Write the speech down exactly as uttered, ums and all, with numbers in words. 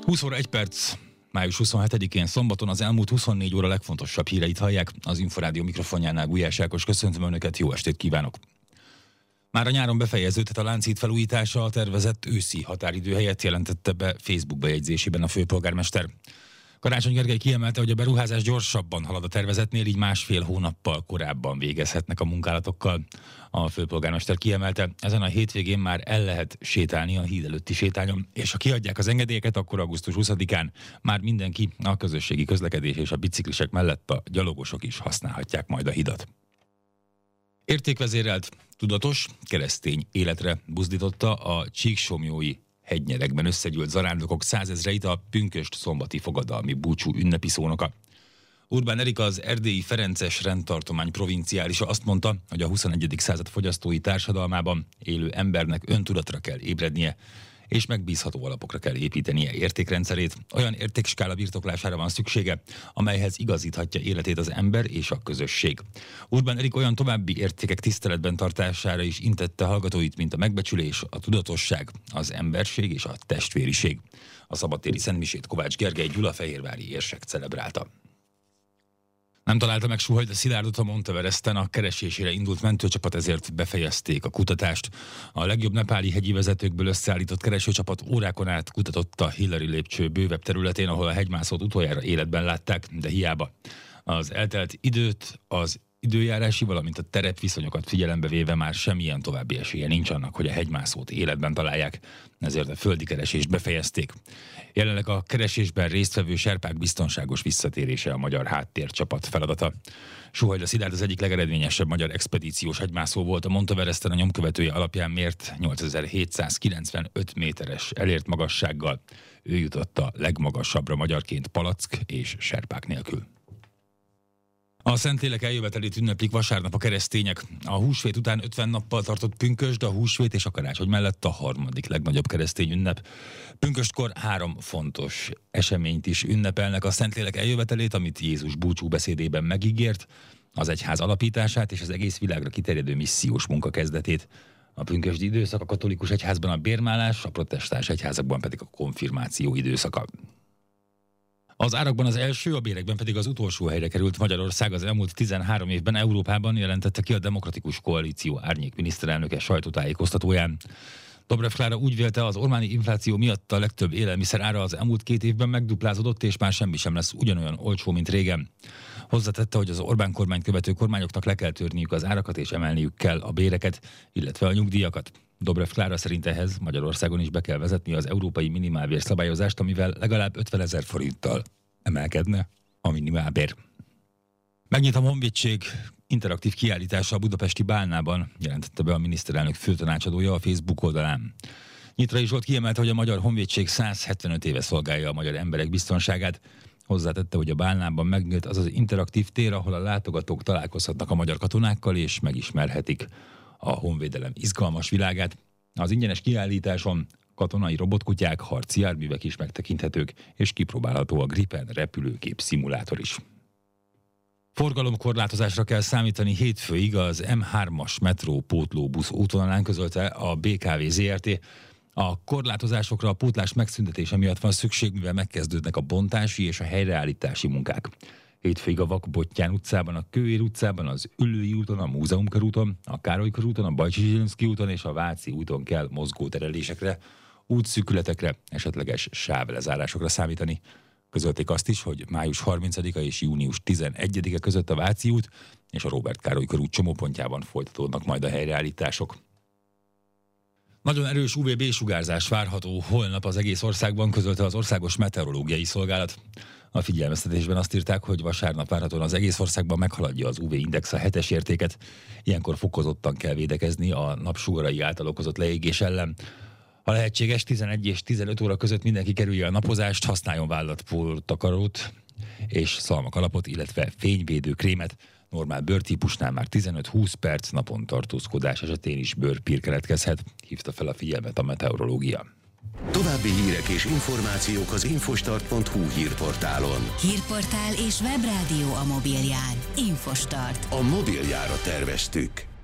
húsz óra egy perc, május huszonhetedikén szombaton az elmúlt huszonnégy óra legfontosabb híreit hallják. Az Inforádió mikrofonjánál Gulyás Ákos, köszöntöm Önöket, jó estét kívánok! Már a nyáron befejeződhet a Lánchíd felújítása, a tervezett őszi határidő helyett jelentette be Facebook bejegyzésében a főpolgármester. Karácsony Gergely kiemelte, hogy a beruházás gyorsabban halad a tervezetnél, így másfél hónappal korábban végezhetnek a munkálatokkal. A főpolgármester kiemelte, ezen a hétvégén már el lehet sétálni a híd előtti sétányon, és ha kiadják az engedélyeket, akkor augusztus huszadikán már mindenki, a közösségi közlekedés és a biciklisek mellett a gyalogosok is használhatják majd a hidat. Értékvezérelt, tudatos, keresztény életre buzdította a csíksomlyói hegynyerekben összegyűlt zarándokok százezreit a pünkösd szombati fogadalmi búcsú ünnepi szónoka. Urbán Erika, az erdélyi ferences rendtartomány provinciálisa azt mondta, hogy a huszonegyedik század fogyasztói társadalmában élő embernek öntudatra kell ébrednie, és megbízható alapokra kell építenie értékrendszerét. Olyan értékskála birtoklására van szüksége, amelyhez igazíthatja életét az ember és a közösség. Urbán Erik olyan további értékek tiszteletben tartására is intette hallgatóit, mint a megbecsülés, a tudatosság, az emberség és a testvériség. A szabadtéri szentmisét Kovács Gergely gyulafehérvári érsek celebrálta. Nem találta meg Suhajda Szilárdot a Monteveresten, a keresésére indult mentőcsapat, ezért befejezték a kutatást. A legjobb nepáli hegyi vezetőkből összeállított keresőcsapat órákon át kutatott a Hillary lépcső bővebb területén, ahol a hegymászót utoljára életben látták, de hiába. Az eltelt időt, az időjárási, valamint a terepviszonyokat figyelembe véve már semmilyen további esélye nincs annak, hogy a hegymászót életben találják, ezért a földi keresést befejezték. Jelenleg a keresésben résztvevő serpák biztonságos visszatérése a magyar háttércsapat feladata. Suhajda Szilárd az egyik legeredményesebb magyar expedíciós hegymászó volt, a Monteveresten a nyomkövetője alapján mért nyolcezer-hétszázkilencvenöt méteres elért magassággal. Ő jutott a legmagasabbra magyarként palack és serpák nélkül. A Szentlélek eljövetelét ünneplik vasárnap a keresztények. A húsvét után ötven nappal tartott pünkösd, a húsvét és a karácsony mellett a harmadik legnagyobb keresztény ünnep. Pünköstkor három fontos eseményt is ünnepelnek: a Szentlélek eljövetelét, amit Jézus búcsú beszédében megígért, az egyház alapítását és az egész világra kiterjedő missziós munka kezdetét. A pünkösdi időszak a katolikus egyházban a bérmálás, a protestáns egyházakban pedig a konfirmáció időszaka. Az árakban az első, a bérekben pedig az utolsó helyre került Magyarország. Az elmúlt tizenhárom évben Európában, jelentette ki a Demokratikus Koalíció árnyék miniszterelnöke sajtótájékoztatóján. Dobrev Klára úgy vélte, az ormáni infláció miatt a legtöbb élelmiszer ára az elmúlt két évben megduplázódott, és már semmi sem lesz ugyanolyan olcsó, mint régen. Hozzátette, hogy az Orbán kormány követő kormányoknak le kell törniük az árakat, és emelniük kell a béreket, illetve a nyugdíjakat. Dobrev Klára szerint ehhez Magyarországon is be kell vezetni az európai minimálbér szabályozást, amivel legalább ötvenezer forinttal emelkedne a minimálbér. Megnyit a Honvédség interaktív kiállítása a budapesti Bálnában, jelentette be a miniszterelnök főtanácsadója a Facebook oldalán. Nyitrai Zsolt kiemelte, hogy a Magyar Honvédség száz hetvenöt éve szolgálja a magyar emberek biztonságát. Hozzátette, hogy a Bálnában megnyílt az az interaktív tér, ahol a látogatók találkozhatnak a magyar katonákkal és megismerhetik a honvédelem izgalmas világát. Az ingyenes kiállításon katonai robotkutyák, harci járművek is megtekinthetők, és kipróbálható a Gripen repülőgép szimulátor is. Forgalomkorlátozásra kell számítani hétfőig az M hármas metró pótlóbusz útvonalán, közölte a bé ká vé zé er té. A korlátozásokra a pótlás megszüntetése miatt van szükség, mivel megkezdődnek a bontási és a helyreállítási munkák. Hétfőig a Vakbottyán utcában, a Kőér utcában, az Üllői úton, a Múzeum körúton, a Károly körúton, a Bajcsy-Zsilinszky úton és a Váci úton kell mozgóterelésekre, útszűkületekre, esetleges sávlezárásokra számítani. Közölték azt is, hogy május harmincadika és június tizenegyedike között a Váci út és a Róbert Károly körút csomópontjában folytatódnak majd a helyreállítások. Nagyon erős u vé bé-sugárzás várható holnap az egész országban, közölte az Országos Meteorológiai Szolgálat. A figyelmeztetésben azt írták, hogy vasárnap várhatóan az egész országban meghaladja az u vé-index a hetes értéket. Ilyenkor fokozottan kell védekezni a napsugarai által okozott leégés ellen. Ha lehetséges, tizenegy és tizenöt óra között mindenki kerülje a napozást, használjon vállattakarót és szalmakalapot, illetve fényvédő krémet. Normál bőrtípusnál már tizenöt-húsz perc napon tartózkodás esetén is bőrpír keletkezhet, hívta fel a figyelmet a meteorológia. További hírek és információk az infostart pont hu hírportálon. Hírportál és webrádió a mobilján. Infostart. A mobiljára terveztük.